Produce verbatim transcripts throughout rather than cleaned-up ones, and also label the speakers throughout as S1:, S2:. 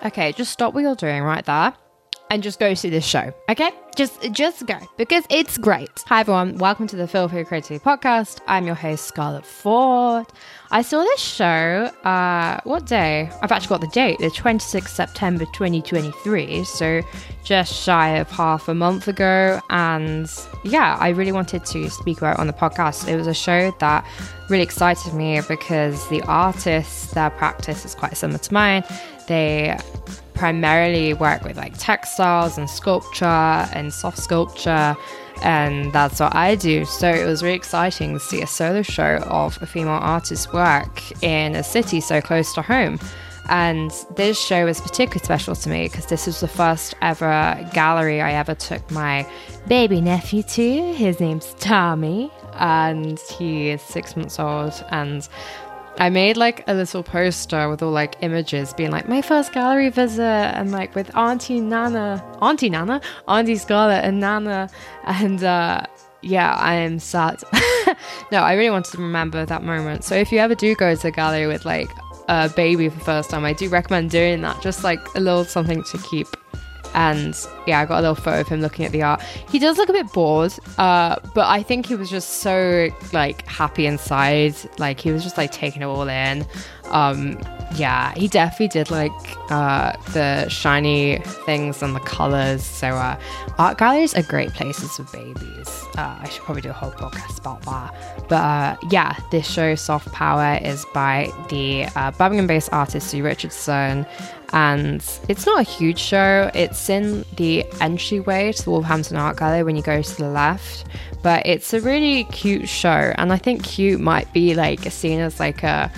S1: Okay, just stop what you're doing right there and just go see this show, okay? Just just go, because it's great. Hi everyone, welcome to the Feel Free Creativity Podcast. I'm your host, Scarlett Ford. I saw this show, uh, what day? I've actually got the date, the twenty-sixth of September twenty twenty-three, so just shy of half a month ago, and yeah, I really wanted to speak about it on the podcast. It was a show that really excited me because the artists, their practice is quite similar to mine. They primarily work with like textiles and sculpture and soft sculpture, and that's what I do. So it was really exciting to see a solo show of a female artist's work in a city so close to home. And this show was particularly special to me because this was the first ever gallery I ever took my baby nephew to. His name's Tommy, and he is six months old, and I made like a little poster with all like images being like my first gallery visit, and like with Auntie Nana, Auntie Nana, Auntie Scarlett and Nana. And uh, yeah, I am sad. No, I really wanted to remember that moment. So if you ever do go to a gallery with like a baby for the first time, I do recommend doing that. Just like a little something to keep. And yeah, I got a little photo of him looking at the art. He does look a bit bored, uh, but I think he was just so like happy inside. Like he was just like taking it all in. Um, yeah, he definitely did like uh, the shiny things and the colors. So uh, art galleries are great places for babies. Uh, I should probably do a whole podcast about that. But uh, yeah, this show, Soft Power, is by the uh, Birmingham-based artist Sue Richardson. And it's not a huge show. It's in the entryway to the Wolverhampton Art Gallery when you go to the left. But it's a really cute show. And I think cute might be like seen as like a,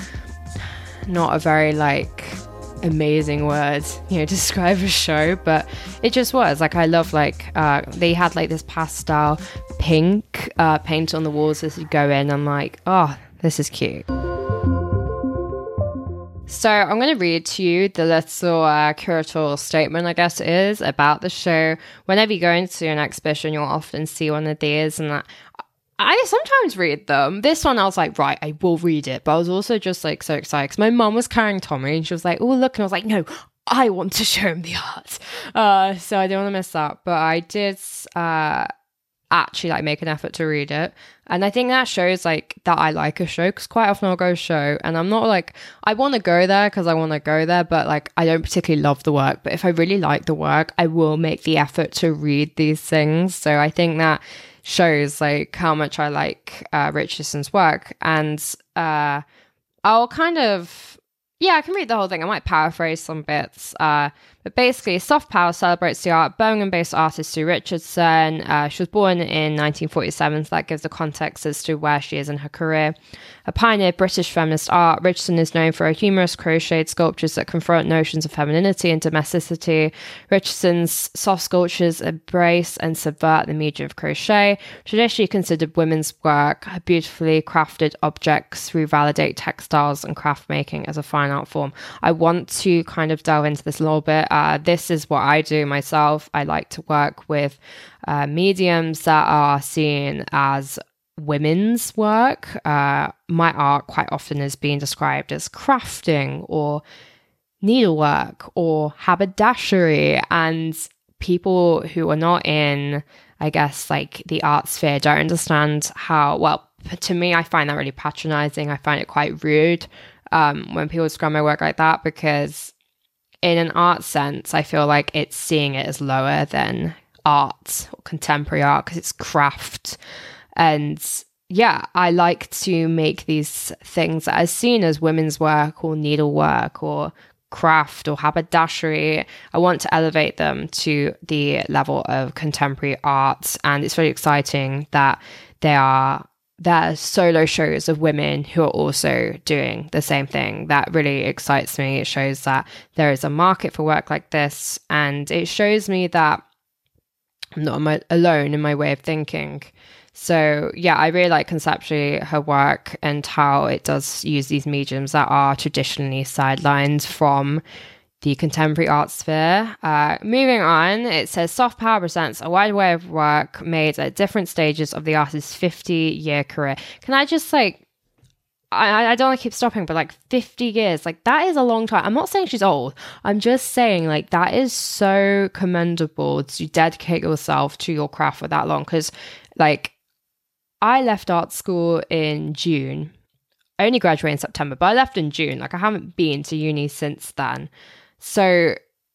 S1: not a very like amazing word, you know, to describe a show. But it just was. Like I love like, uh, they had like this pastel pink uh, paint on the walls as you go in. I'm like, oh, this is cute. So I'm going to read to you the little uh, curatorial statement, I guess it is, about the show. Whenever you go into an exhibition, you'll often see one of these, and I sometimes read them. This one, I was like, right, I will read it. But I was also just like so excited because my mum was carrying Tommy, and she was like, oh, look. And I was like, no, I want to show him the art. Uh, so I didn't want to miss that. But I did uh, actually like make an effort to read it. And I think that shows like that I like a show, because quite often I'll go to a show and I'm not like, I want to go there because I want to go there, but like I don't particularly love the work. But if I really like the work, I will make the effort to read these things. So I think that shows like how much I like uh, Richardson's work. And uh, I'll kind of, yeah, I can read the whole thing. I might paraphrase some bits. Uh, but basically, Soft Power celebrates the art Birmingham-based artist Sue Richardson. Uh, she was born in nineteen forty-seven, so that gives the context as to where she is in her career. A pioneer of British feminist art, Richardson is known for her humorous crocheted sculptures that confront notions of femininity and domesticity. Richardson's soft sculptures embrace and subvert the medium of crochet, traditionally considered women's work. Her beautifully crafted objects revalidate textiles and craft making as a fine art form. I want to kind of delve into this a little bit. Uh, this is what I do myself. I like to work with uh, mediums that are seen as women's work. Uh, my art quite often is being described as crafting or needlework or haberdashery, and people who are not in, I guess, like the art sphere don't understand how, well, to me, I find that really patronizing. I find it quite rude um, when people describe my work like that, because in an art sense, I feel like it's seeing it as lower than art or contemporary art because it's craft. And yeah, I like to make these things that are seen as women's work or needlework or craft or haberdashery. I want to elevate them to the level of contemporary art. And it's really exciting that they are there are solo shows of women who are also doing the same thing. That really excites me. It shows that there is a market for work like this, and it shows me that I'm not alone in my way of thinking. So yeah, I really like conceptually her work and how it does use these mediums that are traditionally sidelined from the contemporary art sphere. Uh, moving on, it says Soft Power presents a wide array of work made at different stages of the artist's fifty-year career. Can I just like, I, I don't want to keep stopping, but like fifty years, like that is a long time. I'm not saying she's old. I'm just saying like that is so commendable to dedicate yourself to your craft for that long. Because like I left art school in June. I only graduated in September, but I left in June. Like I haven't been to uni since then. So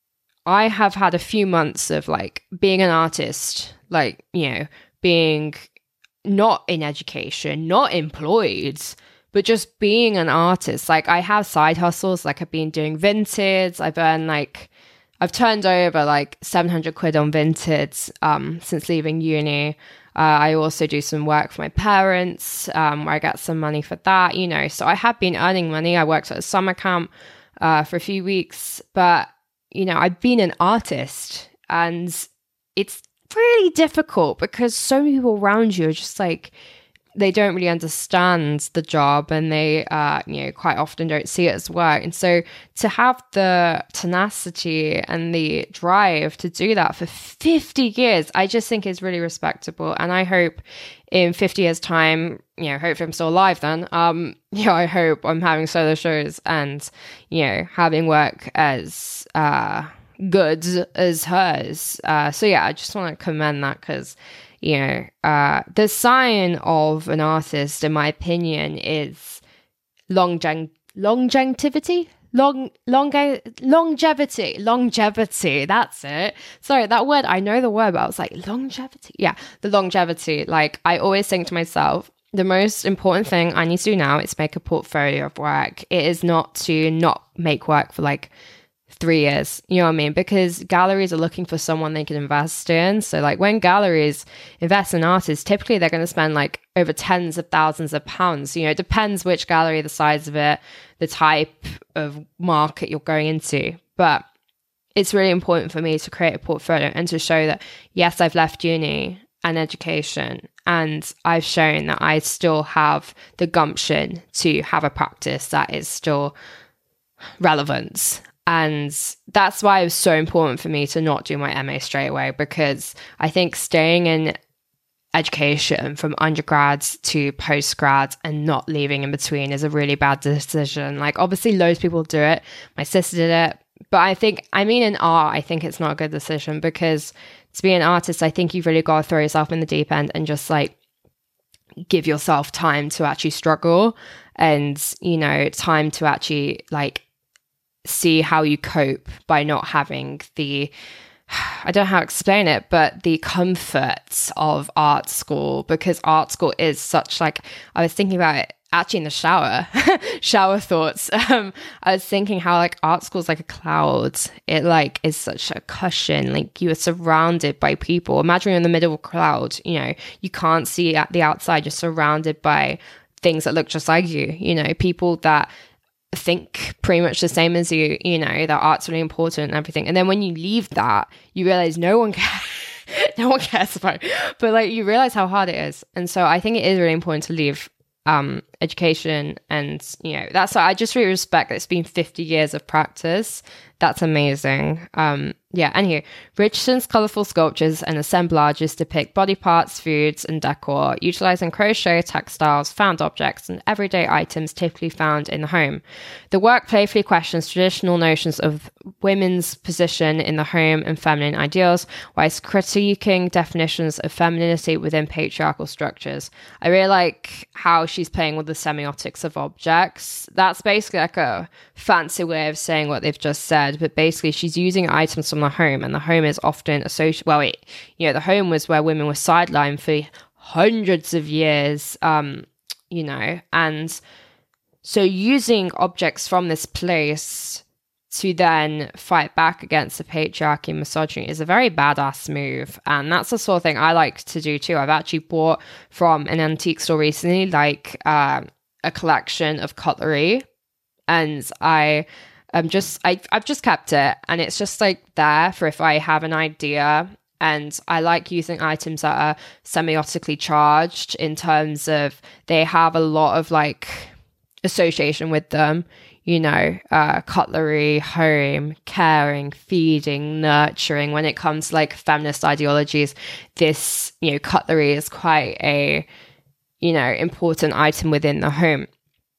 S1: I have had a few months of like being an artist, like, you know, being not in education, not employed, but just being an artist. Like I have side hustles, like I've been doing Vinted. I've earned like, I've turned over like seven hundred quid on Vinted um, since leaving uni. Uh, I also do some work for my parents um, where I get some money for that, you know. So I have been earning money. I worked at a summer camp uh, for a few weeks, but, you know, I've been an artist and it's really difficult because so many people around you are just like, they don't really understand the job and they, uh, you know, quite often don't see it as work. And so to have the tenacity and the drive to do that for fifty years, I just think is really respectable. And I hope in fifty years time, you know, hopefully I'm still alive then. Um, you know, I hope I'm having solo shows and, you know, having work as, uh, good as hers. Uh, so yeah, I just want to commend that because, you know, uh, the sign of an artist, in my opinion, is longe- longevity. Long, long, longevity, longevity. That's it. Sorry, that word. I know the word, but I was like longevity. Yeah, the longevity. Like I always think to myself, the most important thing I need to do now is make a portfolio of work. It is not to not make work for like three years, you know what I mean? Because galleries are looking for someone they can invest in. So like when galleries invest in artists, typically they're going to spend like over tens of thousands of pounds. You know, it depends which gallery, the size of it, the type of market you're going into. But it's really important for me to create a portfolio and to show that, yes, I've left uni and education and I've shown that I still have the gumption to have a practice that is still relevant. And that's why it was so important for me to not do my M A straight away, because I think staying in education from undergrads to postgrad and not leaving in between is a really bad decision. Like obviously loads of people do it. My sister did it. But I think, I mean, in art, I think it's not a good decision because to be an artist, I think you've really got to throw yourself in the deep end and just like give yourself time to actually struggle and, you know, time to actually like see how you cope by not having the, I don't know how to explain it, but the comforts of art school, because art school is such like, I was thinking about it actually in the shower, shower thoughts. Um, I was thinking how like art school is like a cloud. It like is such a cushion. Like you are surrounded by people. Imagine you're in the middle of a cloud, you know, you can't see at the outside. You're surrounded by things that look just like you, you know, people that think pretty much the same as you, you know, that art's really important and everything. And then when you leave that, you realize no one cares. no one cares about it. But like you realize how hard it is. And so I think it is really important to leave um education, and you know, that's why I just really respect that it's been fifty years of practice. That's amazing. Um yeah, anyway, Richardson's colourful sculptures and assemblages depict body parts, foods, and decor, utilising crochet, textiles, found objects, and everyday items typically found in the home. The work playfully questions traditional notions of women's position in the home and feminine ideals, whilst critiquing definitions of femininity within patriarchal structures. I really like how she's playing with the semiotics of objects. That's basically like a fancy way of saying what they've just said, but basically she's using items from the home, and the home is often associated, well, it, you know, the home was where women were sidelined for hundreds of years, um, you know, and so using objects from this place to then fight back against the patriarchy and misogyny is a very badass move. And that's the sort of thing I like to do too. I've actually bought from an antique store recently, like uh, a collection of cutlery, and I I'm just, I, I've just kept it, and it's just like there for if I have an idea. And I like using items that are semiotically charged in terms of they have a lot of like association with them, you know, uh, cutlery, home, caring, feeding, nurturing. When it comes to like feminist ideologies, this, you know, cutlery is quite a, you know, important item within the home.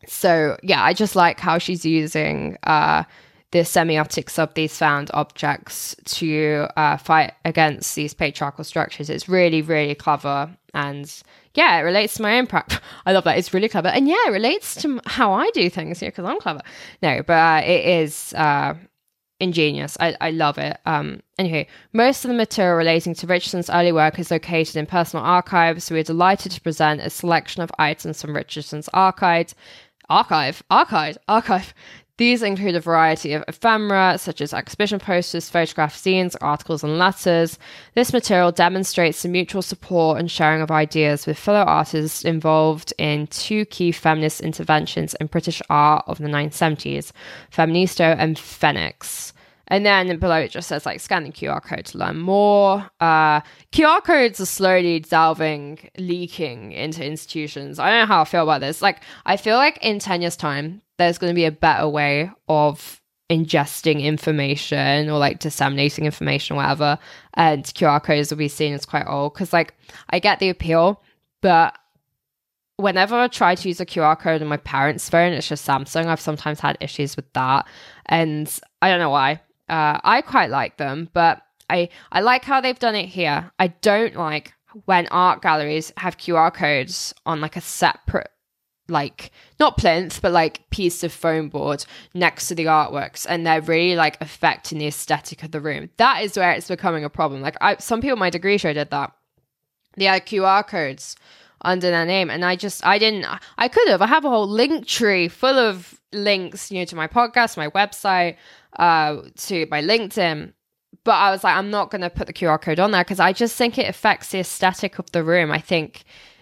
S1: So yeah, I just like how she's using uh, the semiotics of these found objects to uh, fight against these patriarchal structures. It's really, really clever. And yeah, it relates to my own practice. I love that. It's really clever. And yeah, it relates to how I do things here because I'm clever. No, but uh, it is uh, ingenious. I, I love it. Um, anyway, most of the material relating to Richardson's early work is located in personal archives. So we're delighted to present a selection of items from Richardson's archive. Archive, archive, archive. These include a variety of ephemera, such as exhibition posters, photograph scenes, articles, and letters. This material demonstrates the mutual support and sharing of ideas with fellow artists involved in two key feminist interventions in British art of the nineteen seventies, Feministo and Phoenix. And then below it just says, like, scan the Q R code to learn more. Uh, Q R codes are slowly delving, leaking into institutions. I don't know how I feel about this. Like, I feel like in ten years' time, there's going to be a better way of ingesting information or, like, disseminating information or whatever. And Q R codes will be seen as quite old. Because, like, I get the appeal, but whenever I try to use a Q R code on my parents' phone, it's just Samsung. I've sometimes had issues with that. And I don't know why. Uh, I quite like them, but I, I like how they've done it here. I don't like when art galleries have Q R codes on like a separate, like, not plinth, but like piece of foam board next to the artworks, and they're really like affecting the aesthetic of the room. That is where it's becoming a problem. Like, I, some people at my degree show did that. They had Q R codes under their name, and I just, I didn't, I could have. I have a whole link tree full of links, you know, to my podcast, my website, uh, to my LinkedIn. But I was like, I'm not going to put the Q R code on there because I just think it affects the aesthetic of the room. I think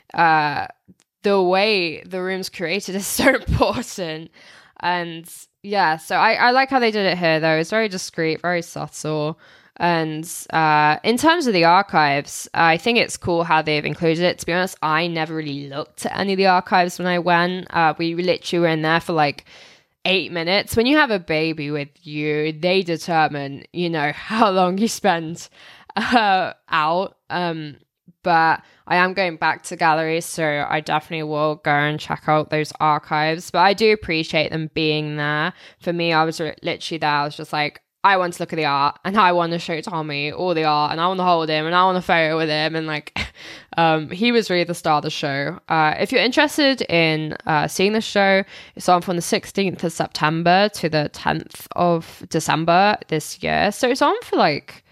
S1: uh, the way the room's created is so important. And yeah, so I, I like how they did it here, though. It's very discreet, very subtle. And uh, in terms of the archives, I think it's cool how they've included it. To be honest, I never really looked at any of the archives when I went. Uh, we literally were in there for like eight minutes. When you have a baby with you, they determine, you know, how long you spend uh, out. Um, but I am going back to galleries, so I definitely will go and check out those archives. But I do appreciate them being there. For me, I was literally there. I was just like, I want to look at the art, and I want to show Tommy all the art, and I want to hold him, and I want a photo with him, and like, um, he was really the star of the show. Uh, if you're interested in uh, seeing the show, it's on from the sixteenth of September to the tenth of December this year. So it's on for like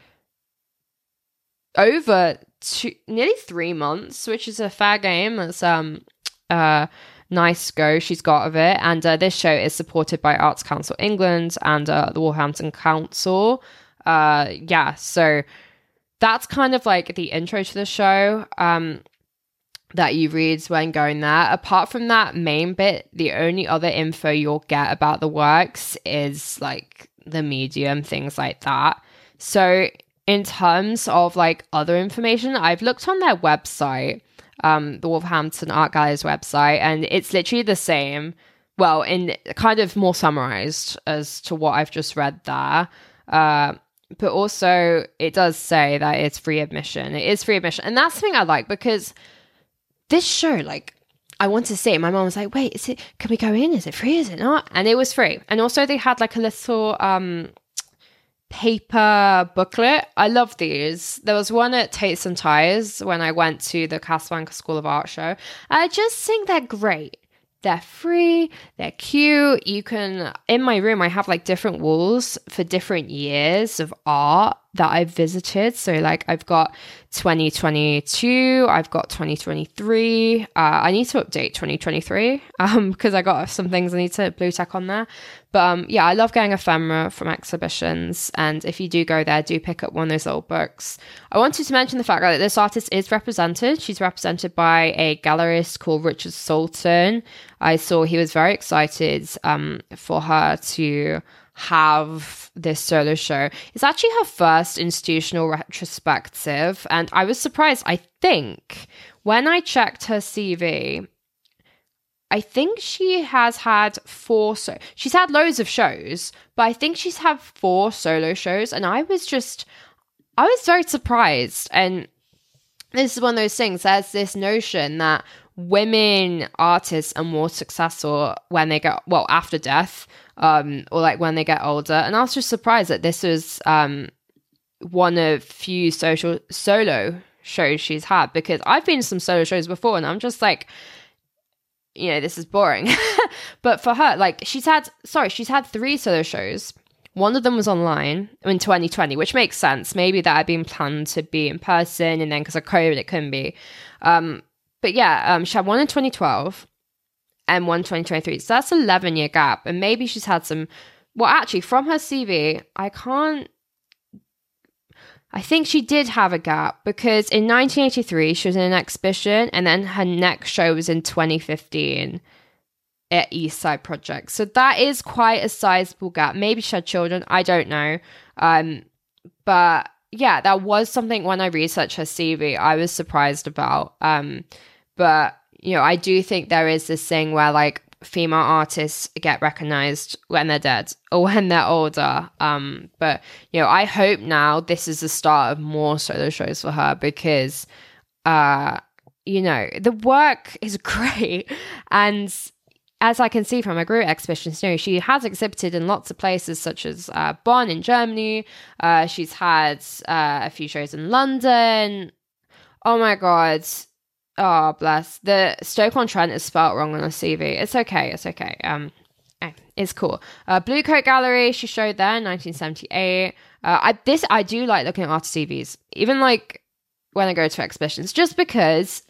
S1: over two, nearly three months, which is a fair game. It's um, uh. nice go she's got of it. And uh, this show is supported by Arts Council England and uh, the Wolverhampton Council. Uh, yeah, so that's kind of like the intro to the show um, that you read when going there. Apart from that main bit, the only other info you'll get about the works is like the medium, things like that. So in terms of like other information, I've looked on their website, um, the Wolverhampton Art Gallery's website, and it's literally the same. Well, in kind of more summarized as to what I've just read there. Uh, but also it does say that it's free admission. It is free admission. And that's something I like, because this show, like, I want to see it. My mom was like, wait, is it, can we go in? Is it free? Is it not? And it was free. And also they had like a little um, paper booklet. I love these. There was one at Tates and Tyres when I went to the Casablanca School of Art show. I just think they're great. They're free, they're cute. You can, in my room, I have like different walls for different years of art that I've visited. So like I've got twenty twenty-two, I've got twenty twenty-three. Uh, I need to update twenty twenty-three um, because I got some things I need to blue tack on there. But um, yeah, I love getting ephemera from exhibitions. And if you do go there, do pick up one of those old books. I wanted to mention the fact that this artist is represented. She's represented by a gallerist called Richard Sultan. I saw he was very excited um, for her to have this solo show. It's actually her first institutional retrospective, and I was surprised. I think when I checked her C V, I think she has had four so she's had loads of shows, but I think she's had four solo shows, and I was just I was very surprised. And this is one of those things, there's this notion that women artists are more successful when they get, well, after death, um, or like when they get older. And I was just surprised that this was um, one of few social solo shows she's had, because I've been to some solo shows before and I'm just like, you know, this is boring. But for her, like she's had, sorry, she's had three solo shows. One of them was online in twenty twenty, which makes sense. Maybe that had been planned to be in person, and then because of COVID, it couldn't be. Um, but yeah, um, she had one in twenty twelve and one in twenty twenty-three. So that's an eleven year gap. And maybe she's had some, well, actually, from her C V, I can't, I think she did have a gap, because in nineteen eighty-three, she was in an exhibition, and then her next show was in twenty fifteen. At East Side Project. So that is quite a sizable gap. Maybe she had children, I don't know. Um, but yeah, that was something when I researched her C V, I was surprised about. Um, but, you know, I do think there is this thing where like female artists get recognized when they're dead or when they're older. Um, but, you know, I hope now this is the start of more solo shows for her, because, uh, you know, the work is great. And as I can see from her group exhibitions, you know, she has exhibited in lots of places, such as uh, Bonn in Germany. Uh, she's had uh, a few shows in London. Oh my God. Oh, bless. The Stoke-on-Trent is spelt wrong on her C V. It's okay. It's okay. Um, it's cool. Uh, Blue Coat Gallery, she showed there in nineteen seventy-eight. Uh, I, this, I do like looking at artist C Vs, even like when I go to exhibitions, just because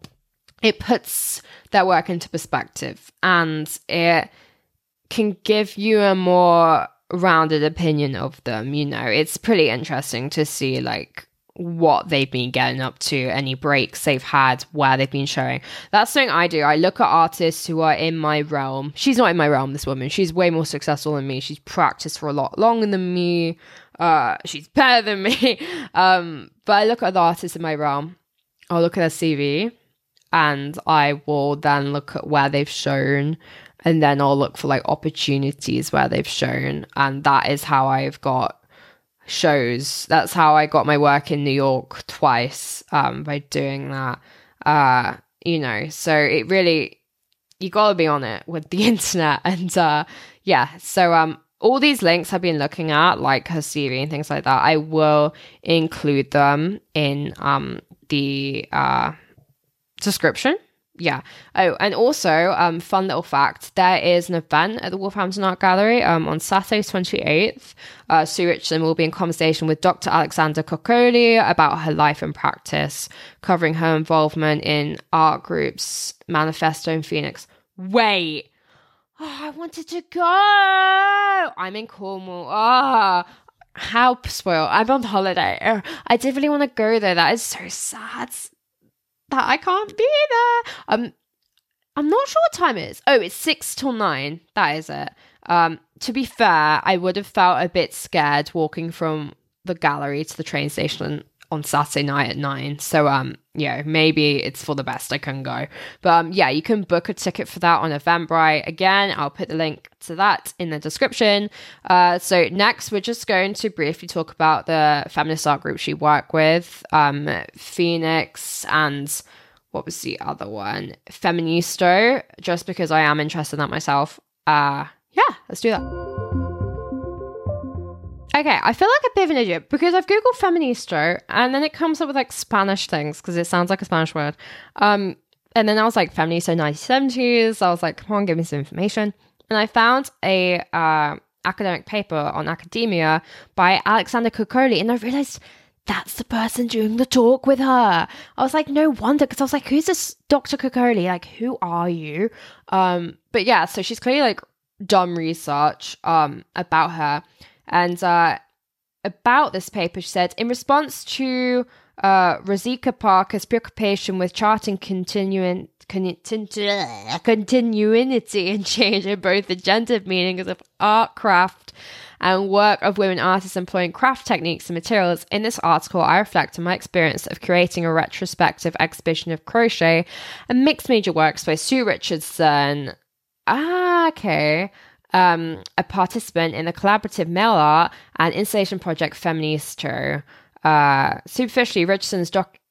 S1: it puts their work into perspective and it can give you a more rounded opinion of them. You know, it's pretty interesting to see like what they've been getting up to, any breaks they've had, where they've been showing. That's something I do. I look at artists who are in my realm. She's not in my realm, this woman. She's way more successful than me. She's practiced for a lot longer than me. Uh, she's better than me. Um, but I look at the artists in my realm. I'll look at their C V, and I will then look at where they've shown, and then I'll look for like opportunities where they've shown. And that is how I've got shows. That's how I got my work in New York twice, um, by doing that. Uh, you know, so it really, you gotta be on it with the internet. And uh, yeah, so um, all these links I've been looking at, like her C V and things like that, I will include them in um the uh description. Yeah. Oh, and also, um, fun little fact, there is an event at the Wolverhampton Art Gallery um, on Saturday twenty-eighth. Uh, Sue Richardson will be in conversation with Doctor Alexandra Coccoli about her life and practice, covering her involvement in art groups, Manifesto and Phoenix. Wait. Oh, I wanted to go. I'm in Cornwall. Ah, oh, how spoiled. I'm on holiday. Oh, I did really want to go there. That is so sad that I can't be there. Um, I'm not sure what time it is. Oh, it's six till nine. That is it. Um, to be fair, I would have felt a bit scared walking from the gallery to the train station on Saturday night at nine. So, um, yeah, maybe it's for the best I can go. But um, yeah, you can book a ticket for that on Eventbrite. Again, I'll put the link to that in the description. Uh, so next, we're just going to briefly talk about the feminist art group she worked with, um, Phoenix, and what was the other one? Feministo, just because I am interested in that myself. Uh, yeah, let's do that. Okay, I feel like a bit of an idiot because I've Googled Feministo and then it comes up with like Spanish things because it sounds like a Spanish word. Um, and then I was like, Feministo nineteen seventies. I was like, come on, give me some information. And I found a uh, academic paper on academia by Alexandra Coccoli, and I realized that's the person doing the talk with her. I was like, no wonder, because I was like, who's this Doctor Coccoli? Like, who are you? Um, but yeah, so she's clearly like done research um, about her. And uh, about this paper, she said, in response to uh, Rosika Parker's preoccupation with charting continuing, continu- continuity and change in both the gendered meanings of art, craft, and work of women artists employing craft techniques and materials, in this article, I reflect on my experience of creating a retrospective exhibition of crochet and mixed media works by Sue Richardson. Ah, okay. Um, a participant in the collaborative mail art and installation project Feministo. Uh, superficially, Richardson's doc-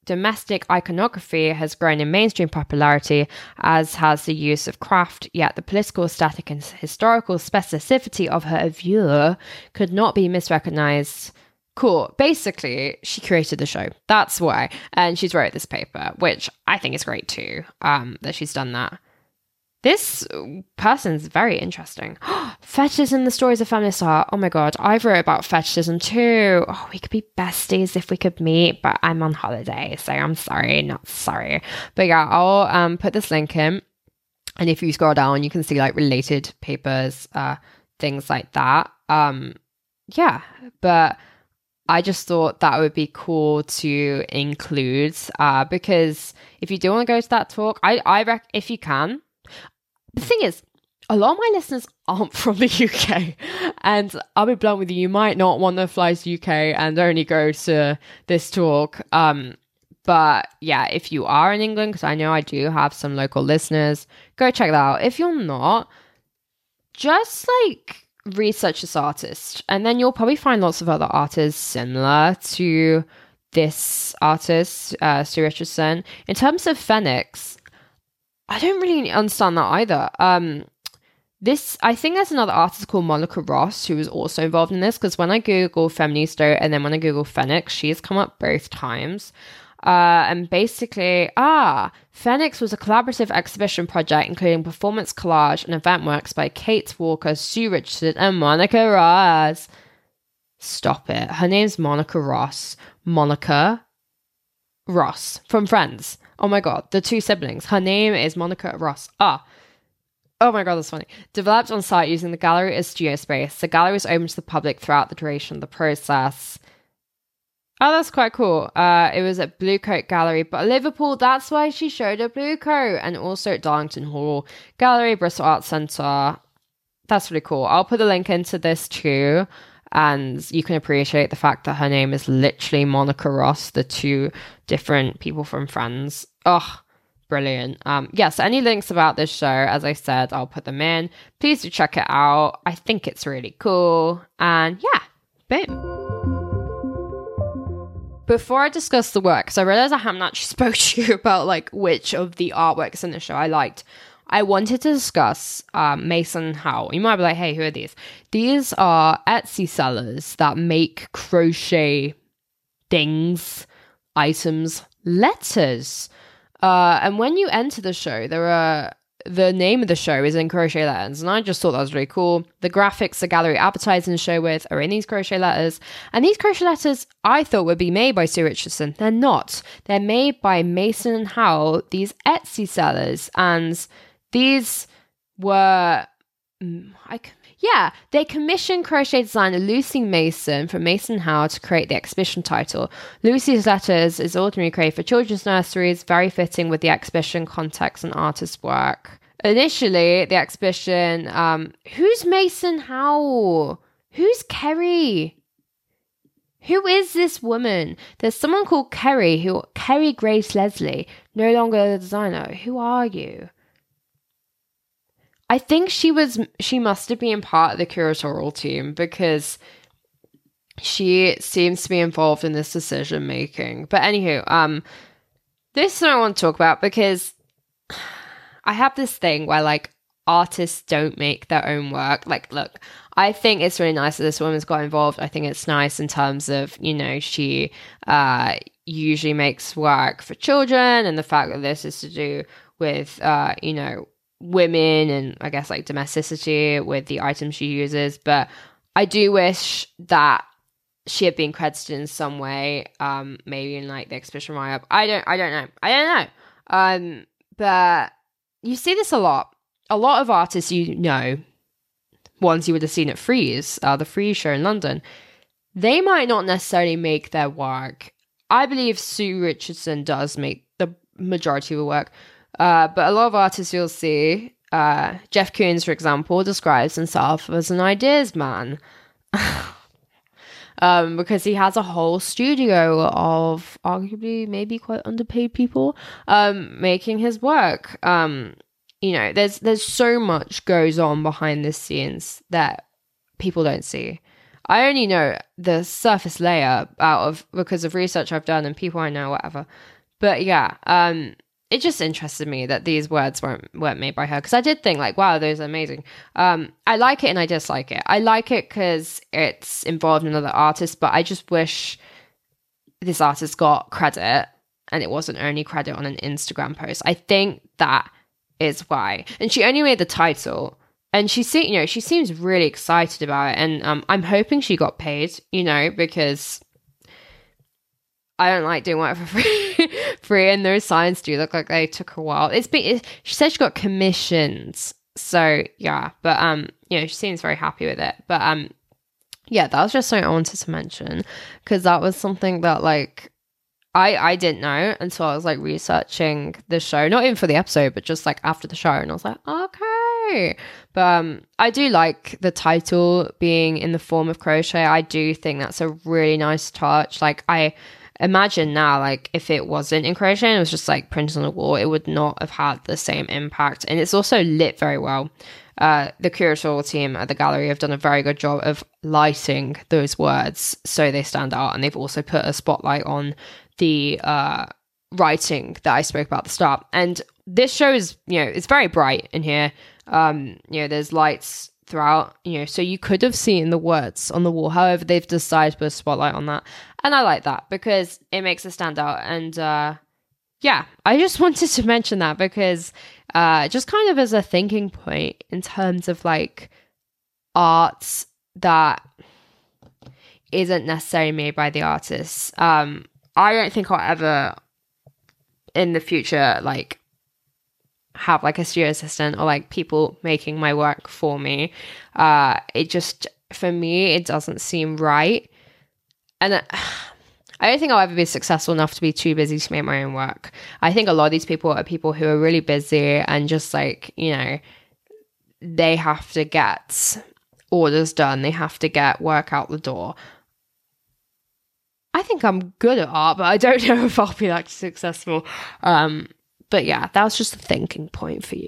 S1: domestic iconography has grown in mainstream popularity, as has the use of craft, yet the political, static, and historical specificity of her oeuvre could not be misrecognized. Cool. Basically, she created the show. That's why. And she's wrote this paper, which I think is great too, um, that she's done that. This person's very interesting. Fetishism, the stories of feminist art. Oh my god, I've wrote about fetishism too. Oh, we could be besties if we could meet, but I'm on holiday, so I'm sorry, not sorry. But yeah, I'll um put this link in, and if you scroll down, you can see like related papers, uh, things like that. Um, yeah, but I just thought that would be cool to include, uh, because if you do want to go to that talk, I I rec- if you can. The thing is, a lot of my listeners aren't from the U K, and I'll be blunt with you, you might not want to fly to the U K and only go to this talk. Um, but yeah, if you are in England, because I know I do have some local listeners, go check that out. If you're not, just like research this artist, and then you'll probably find lots of other artists similar to this artist, uh, Sue Richardson. In terms of Phoenix, I don't really understand that either. Um, this, I think there's another artist called Monica Ross who was also involved in this, because when I Google Feministo and then when I Google Phoenix, she's come up both times. Uh, and basically, ah, Phoenix was a collaborative exhibition project including performance collage and event works by Kate Walker, Sue Richardson, and Monica Ross. Stop it. Her name's Monica Ross. Monica Ross from Friends. Oh my god, the two siblings. Her name is Monica Ross. Ah. Oh my god, that's funny. Developed on site using the gallery as studio space. The gallery was open to the public throughout the duration of the process. Oh, that's quite cool. Uh, it was at Blue Coat Gallery, but Liverpool, that's why she showed a Blue Coat. And also at Darlington Hall Gallery, Bristol Arts Centre. That's really cool. I'll put a link into this too. And you can appreciate the fact that her name is literally Monica Ross, the two different people from Friends. Oh, brilliant. Um, yes, yeah, so any links about this show, as I said, I'll put them in. Please do check it out. I think it's really cool. And yeah, boom. Before I discuss the work, because I realized I haven't actually spoke to you about like which of the artworks in the show I liked, I wanted to discuss um, Mason Howe. You might be like, hey, who are these? These are Etsy sellers that make crochet things, items, letters. Uh, and when you enter the show, there are the name of the show is in crochet letters, and I just thought that was really cool. The graphics the gallery advertising the show with are in these crochet letters, and these crochet letters I thought would be made by Sue Richardson. They're not. They're made by Mason and Howe, these Etsy sellers, and these were, I, yeah, they commissioned crochet designer Lucy Mason from Mason Howe to create the exhibition title. Lucy's letters is ordinary created for children's nurseries, very fitting with the exhibition context and artist's work. Initially, the exhibition, um, who's Mason Howe? Who's Kerry? Who is this woman? There's someone called Kerry, who Kerry Grace Leslie, no longer the designer. Who are you? I think she was, she must have been part of the curatorial team because she seems to be involved in this decision making. But anywho, um, this is what I want to talk about because I have this thing where like artists don't make their own work. Like, look, I think it's really nice that this woman's got involved. I think it's nice in terms of, you know, she uh, usually makes work for children, and the fact that this is to do with, uh, you know, women and I guess like domesticity with the items she uses. But I do wish that she had been credited in some way, um, maybe in like the exhibition write-up. I don't, I don't know. I don't know. Um, but you see this a lot. A lot of artists, you know, ones you would have seen at Frieze, uh, the Frieze show in London, they might not necessarily make their work. I believe Sue Richardson does make the majority of the work. Uh, but a lot of artists you'll see, uh, Jeff Koons, for example, describes himself as an ideas man. um, because he has a whole studio of arguably maybe quite underpaid people um, making his work. Um, you know, there's there's so much goes on behind the scenes that people don't see. I only know the surface layer out of because of research I've done and people I know, whatever. But yeah, um, it just interested me that these words weren't weren't made by her, because I did think like, wow, those are amazing. Um, I like it and I dislike it. I like it because it's involved in another artist, but I just wish this artist got credit and it wasn't only credit on an Instagram post. I think that is why. And she only made the title. And she see, you know, she seems really excited about it, and um, I'm hoping she got paid, you know, because I don't like doing work for free. free, and those signs do look like they took a while. It's been. It, she said she got commissions, so yeah. But um, you know, she seems very happy with it. But um, yeah, that was just something I wanted to mention, because that was something that like I I didn't know until I was like researching the show, not even for the episode, but just like after the show, and I was like, okay. But um, I do like the title being in the form of crochet. I do think that's a really nice touch. Like, I imagine now, like, if it wasn't in crochet and it was just like printed on the wall, it would not have had the same impact. And it's also lit very well. Uh, the curatorial team at the gallery have done a very good job of lighting those words so they stand out. And they've also put a spotlight on the uh, writing that I spoke about at the start. And this show is, you know, it's very bright in here. Um, you know, there's lights throughout, you know, so you could have seen the words on the wall. However, they've decided to put a spotlight on that. And I like that because it makes it stand out. And uh, yeah, I just wanted to mention that because uh, just kind of as a thinking point in terms of like art that isn't necessarily made by the artists. Um, I don't think I'll ever in the future, like, have like a studio assistant or like people making my work for me. Uh, it just, for me, it doesn't seem right. And uh, I don't think I'll ever be successful enough to be too busy to make my own work. I think a lot of these people are people who are really busy and just like, you know, they have to get orders done. They have to get work out the door. I think I'm good at art, but I don't know if I'll be like successful. Um, But yeah, that was just a thinking point for you.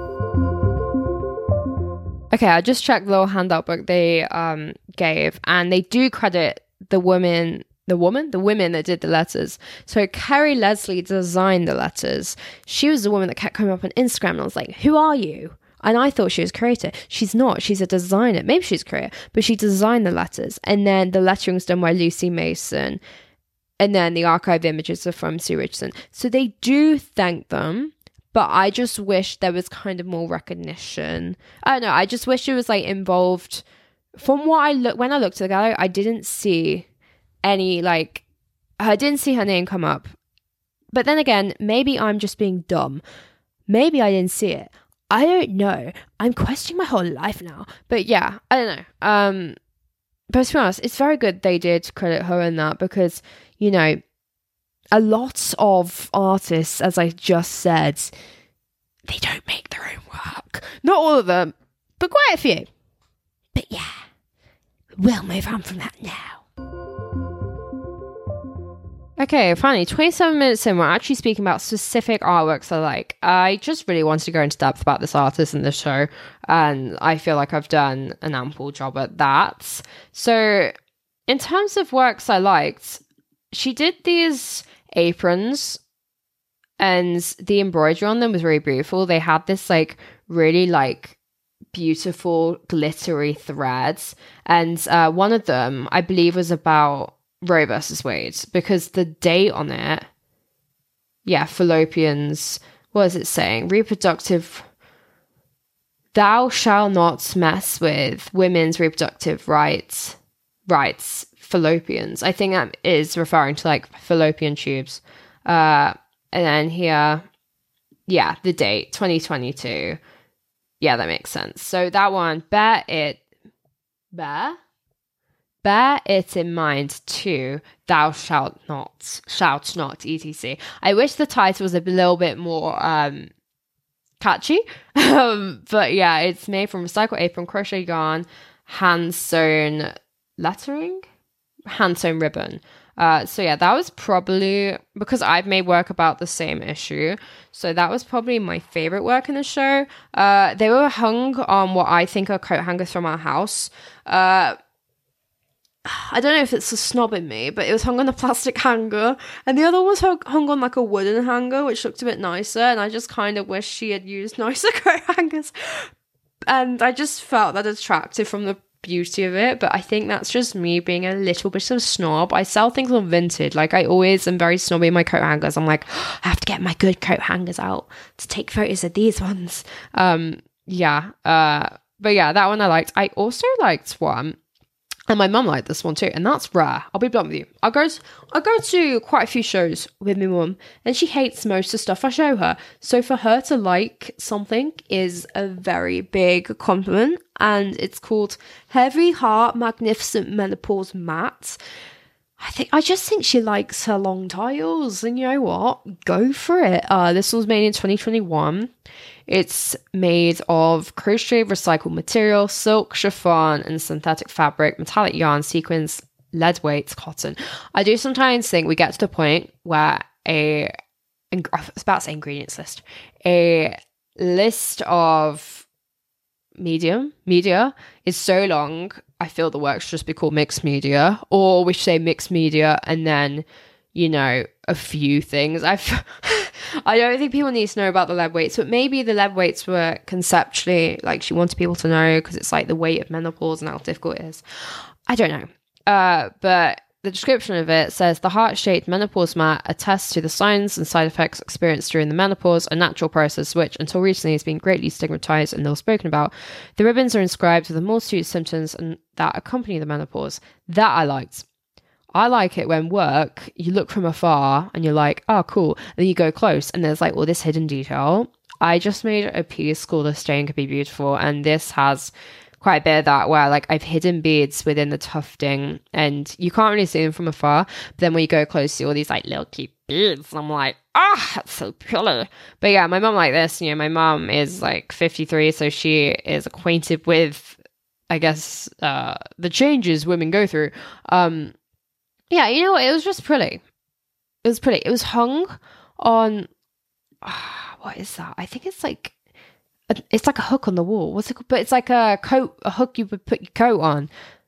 S1: Okay, I just checked the little handout book they um, gave, and they do credit the women, the woman, the women that did the letters. So Carrie Leslie designed the letters. She was the woman that kept coming up on Instagram, and I was like, "Who are you?" And I thought she was a creator. She's not. She's a designer. Maybe she's a creator, but she designed the letters, and then the lettering was done by Lucy Mason. And then the archive images are from Sue Richardson. So they do thank them, but I just wish there was kind of more recognition. I don't know. I just wish it was like involved. From what I look, when I looked at the gallery, I didn't see any like, I didn't see her name come up. But then again, maybe I'm just being dumb. Maybe I didn't see it. I don't know. I'm questioning my whole life now. But yeah, I don't know. Um, but to be honest, it's very good they did credit her in that because, you know, a lot of artists, as I just said, they don't make their own work. Not all of them, but quite a few. But yeah, we'll move on from that now. Okay, finally, twenty-seven minutes in, we're actually speaking about specific artworks I like. I just really wanted to go into depth about this artist in this show, and I feel like I've done an ample job at that. So, in terms of works I liked, she did these aprons, and the embroidery on them was really beautiful. They had this, like, really, like, beautiful, glittery threads, and uh, one of them, I believe, was about Roe versus Wade, because the date on it, yeah, fallopians, what is it saying? Reproductive, thou shall not mess with women's reproductive rights, rights, fallopians. I think that is referring to like fallopian tubes. Uh, and then here, yeah, the date, twenty twenty-two. Yeah, that makes sense. So that one, bear it, bear? Bear it in mind too, thou shalt not, shalt not, et cetera. I wish the title was a little bit more um, catchy. um, but yeah, it's made from recycled apron, crochet yarn, hand-sewn lettering, hand-sewn ribbon. Uh, so yeah, that was probably, because I've made work about the same issue, so that was probably my favorite work in the show. Uh, they were hung on what I think are coat hangers from our house. Uh,
S2: I don't know if it's a snob in me, but it was hung on a plastic hanger, and the other one was hung, hung on like a wooden hanger, which looked a bit nicer, and I just kind of wish she had used nicer coat hangers. And I just felt that attractive from the beauty of it, but I think that's just me being a little bit of a snob. I sell things on Vinted. Like, I always am very snobby in my coat hangers. I'm like, oh, I have to get my good coat hangers out to take photos of these ones. Um, yeah. Uh, but yeah, that one I liked. I also liked one, and my mum liked this one too, and that's rare. I'll be blunt with you. I go to, I go to quite a few shows with my mum, and she hates most of the stuff I show her. So for her to like something is a very big compliment, and it's called Heavy Heart Magnificent Menopause Matte. I think I just think she likes her long tiles, and you know what? Go for it. Uh, this was made in twenty twenty-one. It's made of crochet recycled material, silk, chiffon, and synthetic fabric, metallic yarn, sequins, lead weight, cotton. I do sometimes think we get to the point where a, I was about to say ingredients list, a list of medium media is so long, I feel the work should just be called mixed media, or we should say mixed media and then, you know, a few things. I've I don't think people need to know about the lead weights, but maybe the lead weights were conceptually, like, she wanted people to know because it's like the weight of menopause and how difficult it is. I don't know. Uh, but the description of it says the heart-shaped menopause mat attests to the signs and side effects experienced during the menopause, a natural process which, until recently, has been greatly stigmatized and ill spoken about. The ribbons are inscribed with a multitude of symptoms and that accompany the menopause. That I liked. I like it when work, you look from afar and you're like, oh, cool. And then you go close and there's like all this hidden detail. I just made a piece called A Stain Could Be Beautiful, and this has quite a bit of that where like I've hidden beads within the tufting and you can't really see them from afar. But then when you go close, you see all these like little cute beads. And I'm like, ah, oh, that's so pretty. But yeah, my mum like this. You know, my mum is like fifty-three, so she is acquainted with, I guess, uh, the changes women go through. Um, Yeah, you know what? It was just pretty. It was pretty. It was hung on, uh, what is that? I think it's like, a, it's like a hook on the wall. What's it called? But it's like a coat, a hook you would put your coat on.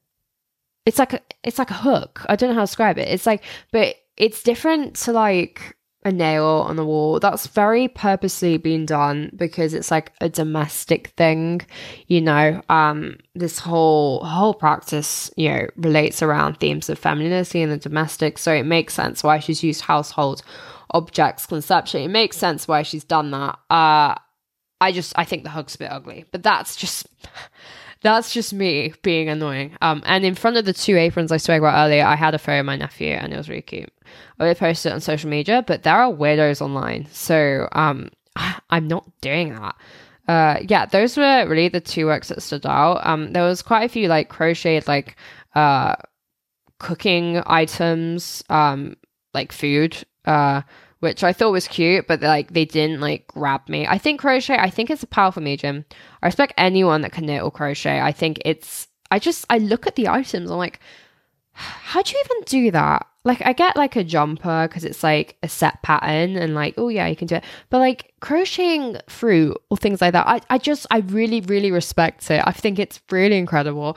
S2: It's like a, it's like a hook. I don't know how to describe it. It's like, but it's different to like a nail on the wall. That's very purposely been done because it's like a domestic thing, you know. Um, this whole whole practice, you know, relates around themes of femininity and the domestic, so it makes sense why she's used household objects conceptually. It makes sense why she's done that. Uh, I just I think the hook's a bit ugly, but that's just that's just me being annoying. Um, and in front of the two aprons I spoke about earlier, I had a photo of my nephew, and it was really cute. I would post it on social media, but there are weirdos online, so um, I'm not doing that. Uh, yeah, those were really the two works that stood out. Um, there was quite a few like crocheted like uh cooking items, um, like food, uh, which I thought was cute, but like they didn't like grab me. I think crochet, I think it's a powerful medium. I respect anyone that can knit or crochet. I think it's, I just, I look at the items, I'm like, how do you even do that? Like, I get like a jumper because it's like a set pattern and like, oh yeah, you can do it. But like crocheting fruit or things like that, I, I just, I really, really respect it. I think it's really incredible.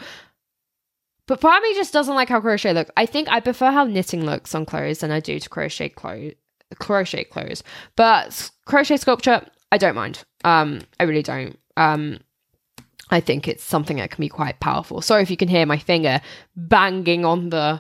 S2: But part of me just doesn't like how crochet looks. I think I prefer how knitting looks on clothes than I do to crochet clothes. Crochet clothes. But crochet sculpture, I don't mind. Um, I really don't. Um, I think it's something that can be quite powerful. Sorry if you can hear my finger banging on the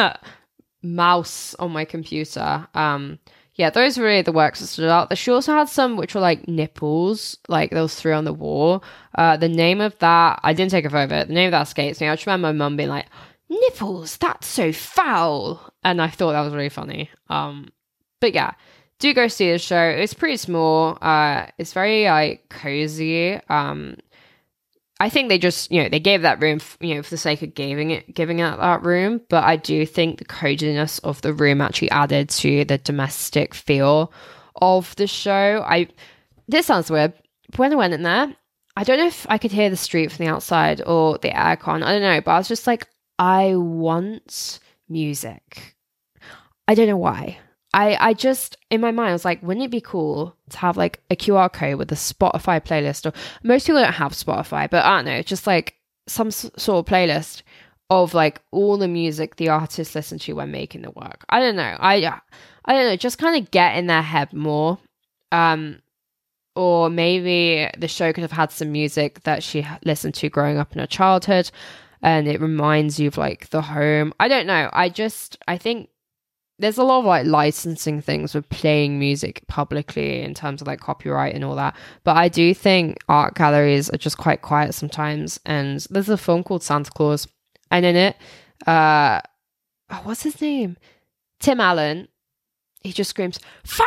S2: mouse on my computer. Um, yeah, those were really the works that stood out. She also had some which were like nipples, like those three on the wall. Uh, the name of that, I didn't take a photo of it. The name of that escapes me. I just remember my mum being like, nipples, that's so foul. And I thought that was really funny. Um, but yeah, do go see the show. It's pretty small. Uh, it's very like cozy. Um, I think they just, you know, they gave that room, you know, for the sake of giving it, giving out that room. But I do think the coziness of the room actually added to the domestic feel of the show. I, this sounds weird. But when I went in there, I don't know if I could hear the street from the outside or the aircon. I don't know. But I was just like, I want music. I don't know why. I, I just, in my mind, I was like, wouldn't it be cool to have like a Q R code with a Spotify playlist? Or most people don't have Spotify, but I don't know, just like some s- sort of playlist
S1: of like all the music the artists listen to when making the work. I don't know. I I don't know. Just kind of get in their head more. Um, or maybe the show could have had some music that she listened to growing up in her childhood, and it reminds you of like the home. I don't know. I just I think there's a lot of like licensing things with playing music publicly in terms of like copyright and all that. But I do think art galleries are just quite quiet sometimes. And there's a film called Santa Claus, and in it, uh, oh, what's his name? Tim Allen. He just screams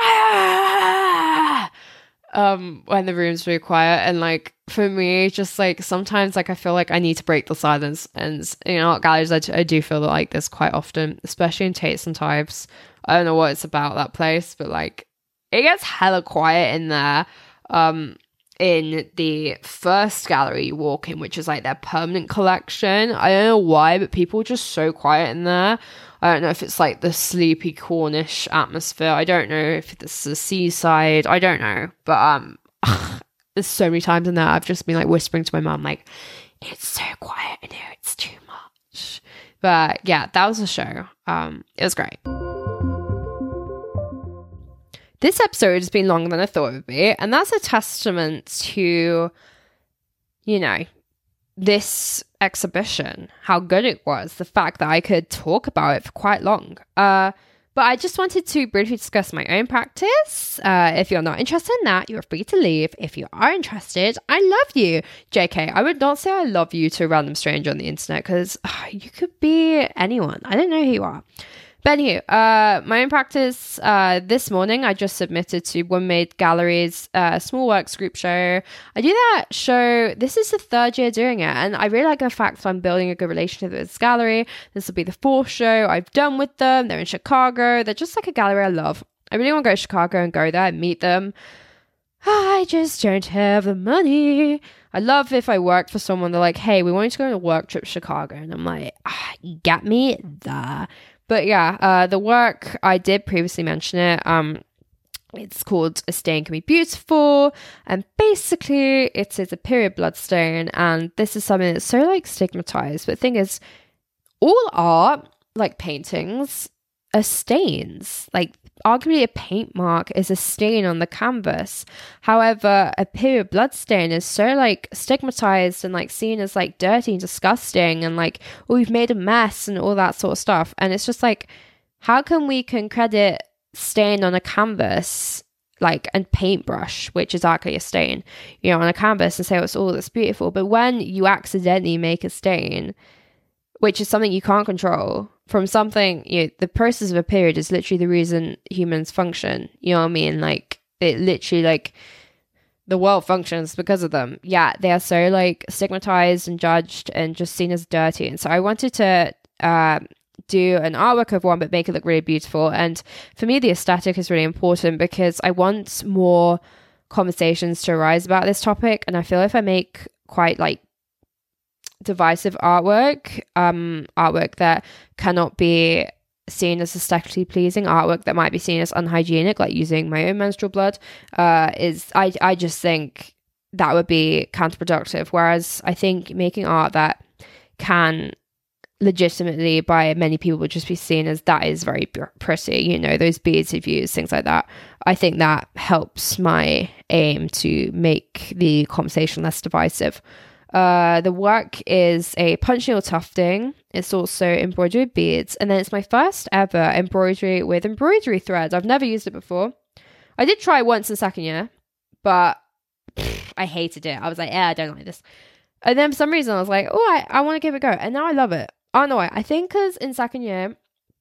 S1: fire um when the room's really quiet. And like for me, just like sometimes like I feel like I need to break the silence. And you know, art galleries, I, d- I do feel like this quite often, especially in Tates and Types. I don't know what it's about that place, but like it gets hella quiet in there. Um, in the first gallery you walk in, which is like their permanent collection. I don't know why, but people are just so quiet in there. I don't know if it's like the sleepy Cornish atmosphere. I don't know if it's the seaside. I don't know. But um, there's so many times in there I've just been like whispering to my mum, like, it's so quiet in here. It's too much. But yeah, that was the show. Um, it was great. This episode has been longer than I thought it would be, and that's a testament to, you know, this exhibition, how good it was, the fact that I could talk about it for quite long. Uh, but I just wanted to briefly discuss my own practice. Uh, if you're not interested in that, you're free to leave. If you are interested, I love you. J K, I would not say I love you to a random stranger on the internet, because uh, you could be anyone. I don't know who you are. But anywho, uh, my own practice, uh, this morning I just submitted to One Made Gallery's uh, Small Works group show. I do that show, this is the third year doing it, and I really like the fact that I'm building a good relationship with this gallery. This will be the fourth show I've done with them. They're in Chicago. They're just like a gallery I love. I really want to go to Chicago and go there and meet them. I just don't have the money. I love if I work for someone, they're like, hey, we want you to go on a work trip to Chicago. And I'm like, ah, you got me there. But yeah, uh, the work, I did previously mention it. Um, it's called A Stain Can Be Beautiful. And basically, it is a period bloodstain. And this is something that's so, like, stigmatized. But the thing is, all art, like paintings, are stains. Like, arguably a paint mark is a stain on the canvas. However, a period bloodstain is so like stigmatized and like seen as like dirty and disgusting and like, oh, we've made a mess and all that sort of stuff. And it's just like, how can we can credit stain on a canvas like and paintbrush, which is actually a stain, you know, on a canvas, and say, oh, it's all that's beautiful. But when you accidentally make a stain, which is something you can't control, from something, you know, the process of a period is literally the reason humans function. You know what I mean? Like, it literally, like, the world functions because of them. Yeah, they are so, like, stigmatized and judged and just seen as dirty. And so I wanted to uh, do an artwork of one, but make it look really beautiful. And for me, the aesthetic is really important because I want more conversations to arise about this topic. And I feel if I make quite, like, divisive artwork, um, artwork that cannot be seen as aesthetically pleasing, artwork that might be seen as unhygienic, like using my own menstrual blood, uh, is I I just think that would be counterproductive. Whereas I think making art that can legitimately by many people would just be seen as that is very pretty, you know, those beads you've used, things like that. I think that helps my aim to make the conversation less divisive. Uh, the work is a punch needle tufting. It's also embroidery with beads. And then it's my first ever embroidery with embroidery thread. I've never used it before. I did try it once in second year, but pff, I hated it. I was like, yeah, I don't like this. And then for some reason I was like, oh, I, I want to give it a go. And now I love it. I don't know why. I think because in second year,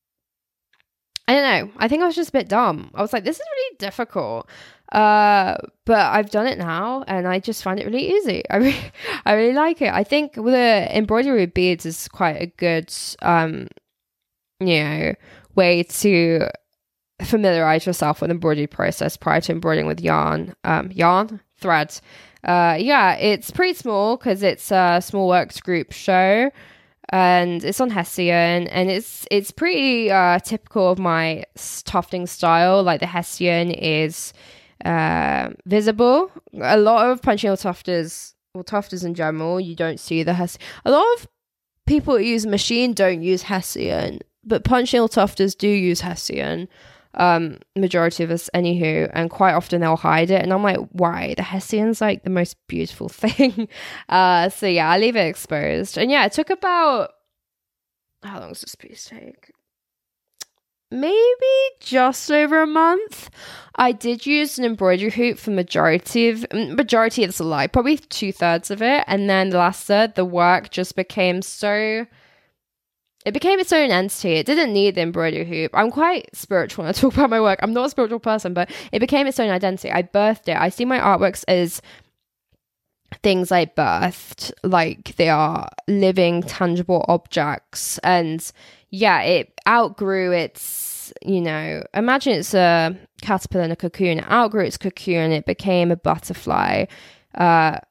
S1: I don't know. I think I was just a bit dumb. I was like, this is really difficult. Uh, but I've done it now and I just find it really easy. I really, I really like it. I think with the embroidery with beads is quite a good, um, you know, way to familiarize yourself with the embroidery process prior to embroidering with yarn, um, yarn, thread. Uh, yeah, it's pretty small because it's a Small Works group show. And it's on Hessian, and it's it's pretty uh, typical of my tufting style. Like the Hessian is uh, visible. A lot of punch needle tufters, or tufters in general, you don't see the Hessian. A lot of
S2: people who use machine don't use Hessian, but punch nail tufters do use Hessian. Um, majority of us, anywho, and quite often they'll hide it, and I'm like, why? The Hessian's like the most beautiful thing. uh, so yeah, I leave it exposed, and yeah, it took about how long does this piece take? Maybe just over a month. I did use an embroidery hoop for majority of majority. It's a lie, probably two thirds of it, and then the last third, the work just became so. It became its own entity. It didn't need the embroidery hoop. I'm quite spiritual when I talk about my work. I'm not a spiritual person, but it became its own identity. I birthed it. I see my artworks as things I birthed, like they are living, tangible objects. And yeah, it outgrew its, you know, imagine it's a caterpillar in a cocoon. It outgrew its cocoon. It became a butterfly. Uh,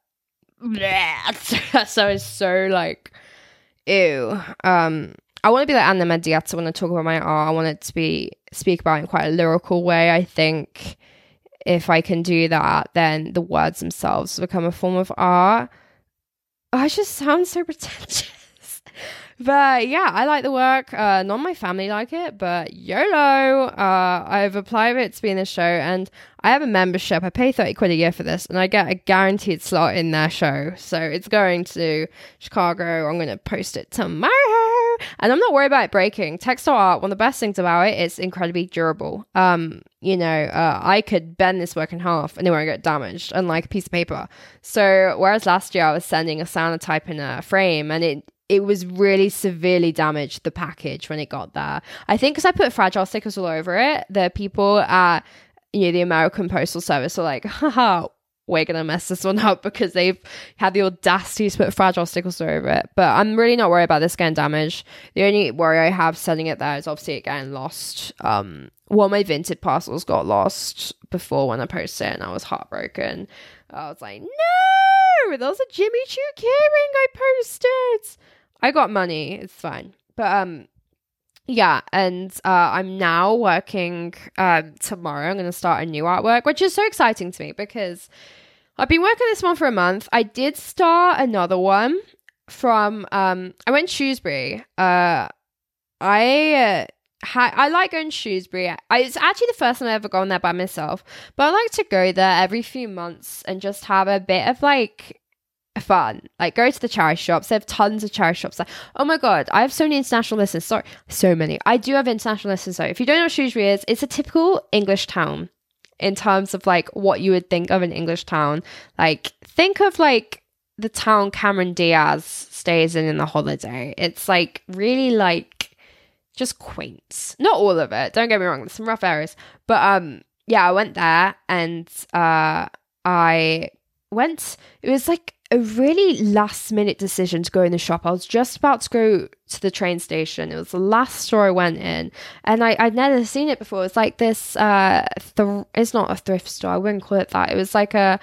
S2: so it's so like... Ew. Um, I want to be like Anna Mediata when I talk about my art. I want it to be speak about it in quite a lyrical way. I think if I can do that, then the words themselves become a form of art. I just sound so pretentious. But yeah, I like the work. Uh, none of my family like it, but YOLO. Uh, I've applied for it to be in the show, and I have a membership. I pay thirty quid a year for this, and I get a guaranteed slot in their show. So it's going to Chicago. I'm going to post it tomorrow, and I'm not worried about it breaking. Textile art, one of the best things about it, it's incredibly durable. Um, you know, uh, I could bend this work in half and it won't get damaged, unlike a piece of paper. So whereas last year I was sending a Sonatype in a frame, and it It was really severely damaged, the package, when it got there. I think because I put fragile stickers all over it, the people at, you know, the American Postal Service are like, haha, we're going to mess this one up because they've had the audacity to put fragile stickers all over it. But I'm really not worried about this getting damaged. The only worry I have sending it there is obviously it getting lost. Um, one of my Vinted parcels got lost before when I posted it, and I was heartbroken. I was like, no, there was a Jimmy Choo keyring I posted. I got money. It's fine. But um, yeah, and uh, I'm now working um, tomorrow. I'm going to start a new artwork, which is so exciting to me because I've been working this one for a month. I did start another one from, um, I went to Shrewsbury. Uh, I... Uh, Ha- I like going to Shrewsbury. I, it's actually the first time I've ever gone there by myself, but I like to go there every few months and just have a bit of like fun. Like go to the charity shops. They have tons of charity shops. Like, oh my god, I have so many international listeners. Sorry, so many. I do have international listeners though. If you don't know what Shrewsbury is, it's a typical English town in terms of like what you would think of an English town. Like think of like the town Cameron Diaz stays in in The Holiday. It's like really like just quaint. Not all of it, don't get me wrong, there's some rough areas, but um yeah, I went there, and uh I went, it was like a really last minute decision to go in the shop. I was just about to go to the train station. It was the last store I went in, and I, I'd never seen it before. It's like this uh th- it's not a thrift store, I wouldn't call it that. It was like a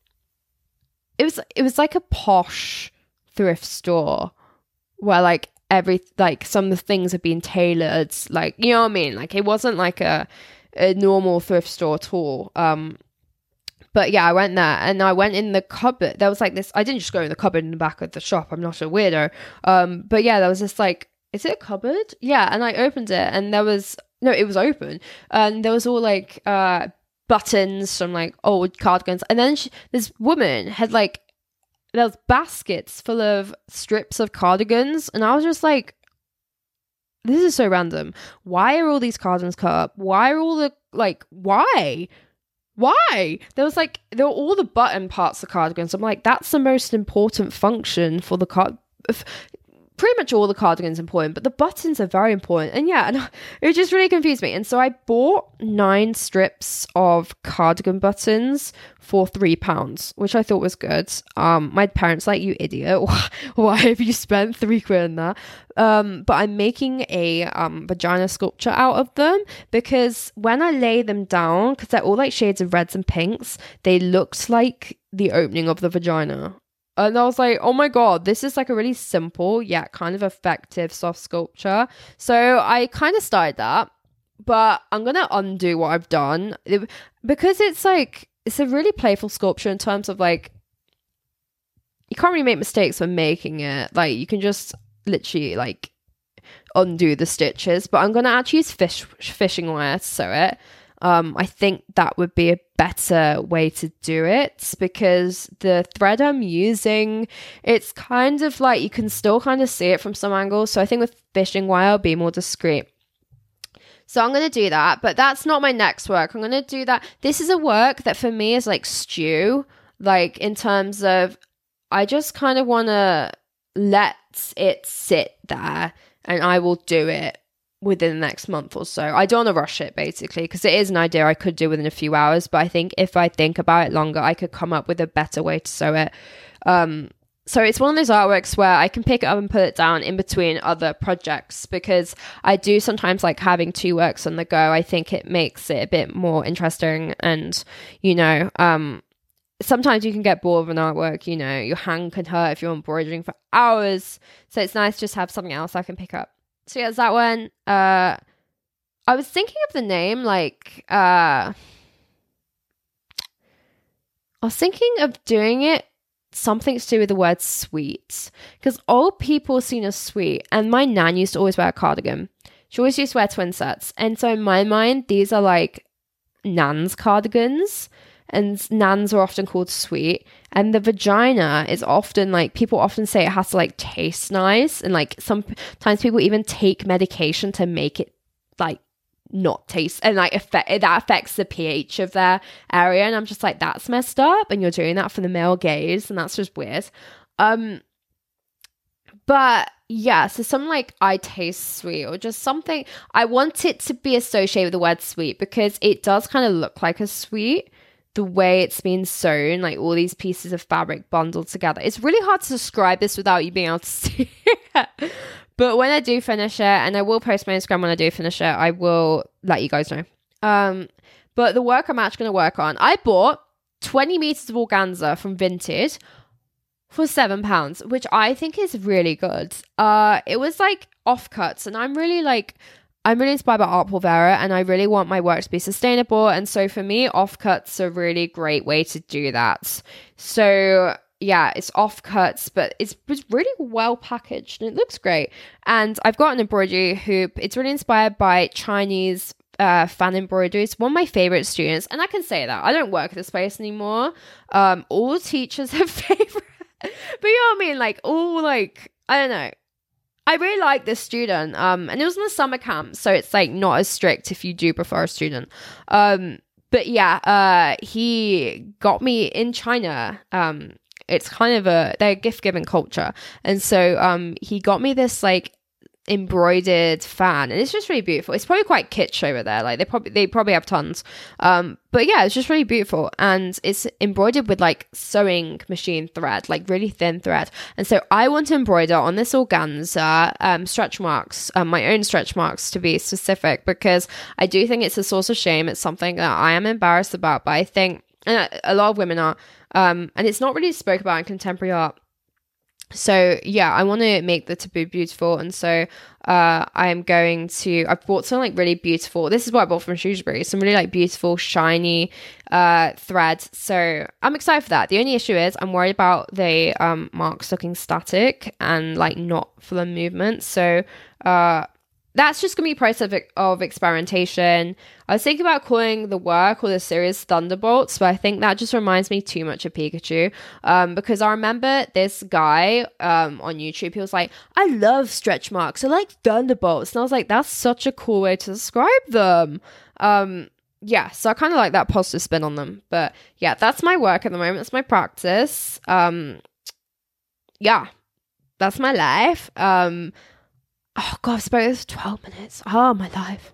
S2: it was it was like a posh thrift store where like every like some of the things have been tailored, like, you know what I mean, like it wasn't like a, a normal thrift store at all. Um but yeah, I went there, and I went in the cupboard. There was like this, I didn't just go in the cupboard in the back of the shop, I'm not a weirdo. Um but yeah, there was this like, is it a cupboard? Yeah, and I opened it, and there was no it was open, and there was all like uh buttons from like old cardigans, and then she, this woman had like, there was baskets full of strips of cardigans, and I was just like, this is so random. Why are all these cardigans cut up? Why are all the, like, why? Why? There was like, there were all the button parts of cardigans. I'm like, that's the most important function for the card. Pretty much all the cardigans important, but the buttons are very important. And yeah, and it just really confused me. And so I bought nine strips of cardigan buttons for three pounds, which I thought was good. Um, my parents like, you idiot, why have you spent three quid on that? Um, but I'm making a um vagina sculpture out of them, because when I lay them down, because they're all like shades of reds and pinks, they looked like the opening of the vagina. And I was like, oh my god, this is like a really simple yet kind of effective soft sculpture. So I kind of started that, but I'm going to undo what I've done. It, because it's like, it's a really playful sculpture in terms of like, you can't really make mistakes when making it. Like you can just
S1: literally like undo the stitches, but I'm going to actually use fish fishing wire to sew it. Um, I think that would be a better way to do it because the thread I'm using, it's kind of like you can still kind of see it from some angles. So I think with fishing wire, I'll be more discreet. So I'm going to do that, but that's not my next work. I'm going to do that. This is a work that for me is like stew, like in terms of I just kind of want to let it sit there and I will do it within the next month or so. I don't want to rush it basically because it is an idea I could do within a few hours, but I think if I think about it longer, I could come up with a better way to sew it. Um, so it's one of those artworks where I can pick it up and put it down in between other projects because I do sometimes like having two works on the go. I think it makes it a bit more interesting and, you know, um, sometimes you can get bored of an artwork, you know, your hand can hurt if you're embroidering for hours. So it's nice to just have something else I can pick up. So yeah, that one. Uh, I was thinking of the name, like, uh, I was thinking of doing it something to do with the word sweet. Because old people seen as sweet, and my nan used to always wear a cardigan. She always used to wear twin sets. And so in my mind, these are like nan's cardigans. And nans are often called sweet. And the vagina is often like, people often say it has to like taste nice. And like sometimes people even take medication to make it like not taste and like affect that affects the pH of their area. And I'm just like, that's messed up. And you're doing that for the male gaze. And that's just weird. Um, but yeah, so something like I taste sweet or just something. I want it to be associated with the word sweet because it does kind of look like a sweet. The way it's been sewn, like all these pieces of fabric bundled together. It's really hard to describe this without you being able to see it. But when I do finish it, and I will post my Instagram when I do finish it, I will let you guys know. Um, but the work I'm actually going to work on, I bought twenty meters of organza from Vinted for seven pounds, which I think is really good. Uh, it was like offcuts, and I'm really like... I'm really inspired by Art Pulvera and I really want my work to be sustainable. And so for me, offcuts are a really great way to do that. So yeah, it's offcuts, but it's, it's really well packaged and it looks great. And I've got an embroidery hoop. It's really inspired by Chinese uh, fan embroidery. It's one of my favorite students. And I can say that. I don't work at this place anymore. Um, all teachers have favorite. But you know what I mean? Like all like, I don't know. I really like this student, um, and it was in the summer camp, so it's like not as strict if you do prefer a student. Um, but yeah, uh, he got me in China. Um, it's kind of a they're gift giving culture, and so um, he got me this like embroidered fan, and it's just really beautiful. It's probably quite kitsch over there, like they probably they probably have tons. Um, but yeah, it's just really beautiful, and it's embroidered with like sewing machine thread, like really thin thread. And so I want to embroider on this organza um, stretch marks, um, my own stretch marks to be specific, because I do think it's a source of shame. It's something that I am embarrassed about, but I think and a lot of women are, um, and it's not really spoke about in contemporary art. So yeah, I want to make the taboo beautiful, and so uh, I'm going to. I've bought some like really beautiful. This is what I bought from Shrewsbury. Some really like beautiful, shiny uh, thread. So I'm excited for that. The only issue is I'm worried about the um, marks looking static and like not full of movement. So uh, that's just gonna be a process of, of experimentation. I was thinking about calling the work or the series Thunderbolts, but I think that just reminds me too much of Pikachu. Um, because I remember this guy um on YouTube, he was like, I love stretch marks, I like Thunderbolts. And I was like, that's such a cool way to describe them. Um, yeah, so I kind of like that positive spin on them. But yeah, that's my work at the moment. It's my practice. Um, yeah, that's my life. Um, Oh god, I've spoken this for twelve minutes. Oh, my life.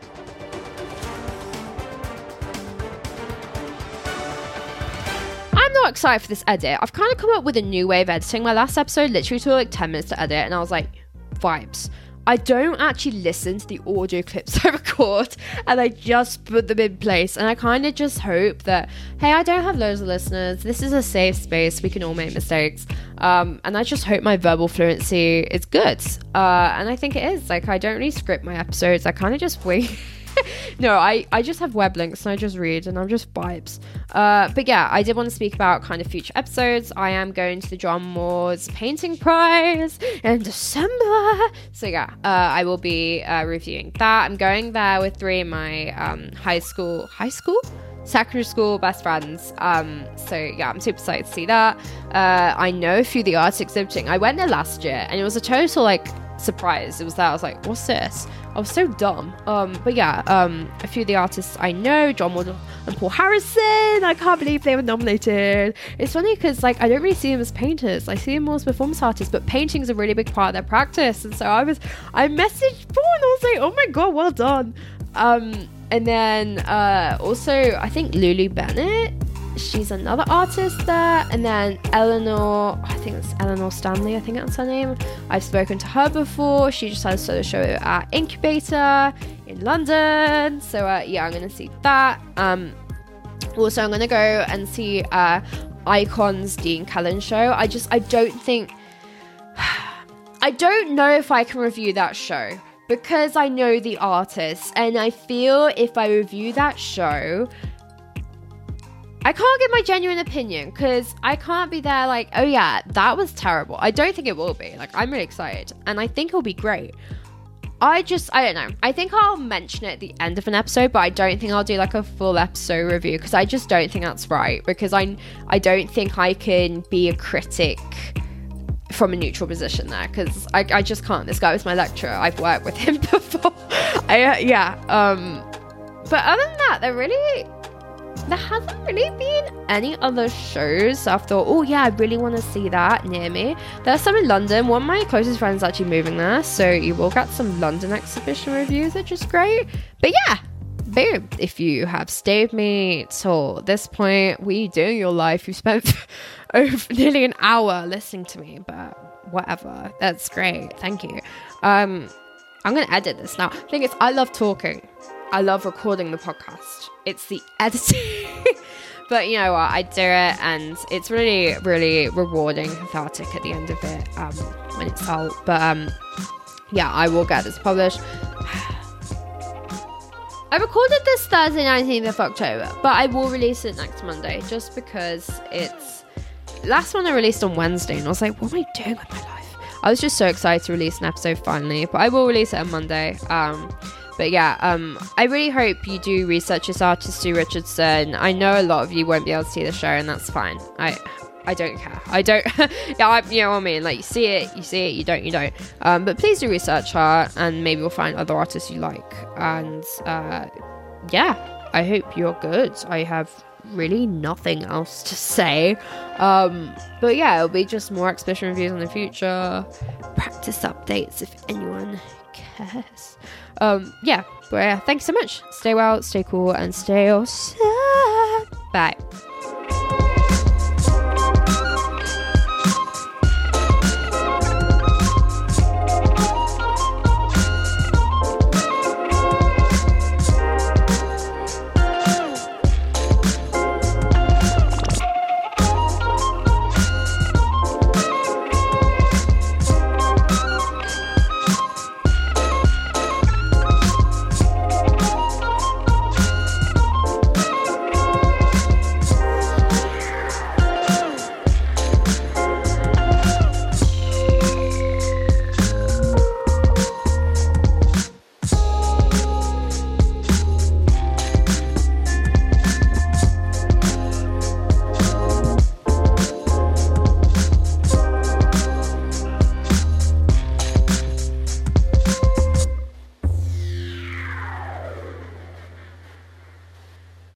S1: I'm not excited for this edit. I've kind of come up with a new way of editing. My last episode literally took like ten minutes to edit, and I was like, vibes. I don't actually listen to the audio clips I record, and I just put them in place. And I kind of just hope that, hey, I don't have loads of listeners. This is a safe space. We can all make mistakes. Um, and I just hope my verbal fluency is good. Uh, and I think it is. Like, I don't really script my episodes. I kind of just wing,
S2: No, I, I just have web links and I just read and I'm just vibes. Uh, but yeah, I did want to speak about kind of future episodes. I am going to the John Moore's Painting Prize in December. So yeah, uh, I will be uh, reviewing that. I'm going there with three of my um, high school, high school? secondary school best friends. Um, so yeah, I'm super excited to see that. Uh, I know a few of the artists exhibiting. I went there last year and it was a total like surprise. It was that I was like, what's this? I was so dumb. Um, but yeah, um, a few of the artists I know, John Moore and Paul Harrison. I can't believe they were nominated. It's funny because like I don't really see them as painters. I see them more as performance artists, but painting is a really big part of their practice. And so I was, I messaged Paul and I was like, oh my god, well done. Um, and then uh, also I think Lulu Bennett. She's another artist there. And then Eleanor, I think it's Eleanor Stanley, I think that's her name. I've spoken to her before. She just had a solo show at Incubator in London. So uh, yeah, I'm going to see that. Um, also, I'm going to go and see uh, Icon's Dean Cullen show. I just, I don't think, I don't know if I can review that show because I know the artist. And I feel if I review that show, I can't give my genuine opinion because I can't be there like, oh yeah, that was terrible. I don't think it will be. Like, I'm really excited and I think it'll be great. I just, I don't know. I think I'll mention it at the end of an episode, but I don't think I'll do like a full episode review because I just don't think that's right because I, I don't think I can be a critic from a neutral position there because I, I just can't. This guy was my lecturer. I've worked with him before. I, uh, yeah. Um, but other than that, they're really... there hasn't really been any other shows. So I've thought, oh yeah, I really want to see that near me. There's some in London. One of my closest friends is actually moving there, so you will get some London exhibition reviews, which is great. But yeah, boom. If you have stayed with me till this point, what are you doing in your life? You spent over nearly an hour listening to me, but whatever. That's great. Thank you. Um, I'm going to edit this now. The thing is, I love talking. I love recording the podcast. It's the editing. But you know what? I do it and it's really, really rewarding, cathartic at the end of it um, when it's out. But um, yeah, I will get this published. I recorded this Thursday, nineteenth of October, but I will release it next Monday just because it's... Last one I released on Wednesday and I was like, what am I doing with my life? I was just so excited to release an episode finally, but I will release it on Monday. Um... But yeah, um, I really hope you do research this artist, Sue Richardson. I know a lot of you won't be able to see the show, and that's fine. I I don't care. I don't... yeah, I, you know what I mean? Like, you see it, you see it, you don't, you don't. Um, but please do research her, and maybe we'll find other artists you like. And, uh, yeah, I hope you're good. I have really nothing else to say. Um, but yeah, it'll be just more exhibition reviews in the future. Practice updates, if anyone cares. Um, yeah, but yeah, thanks so much. Stay well, stay cool, and stay awesome. Bye.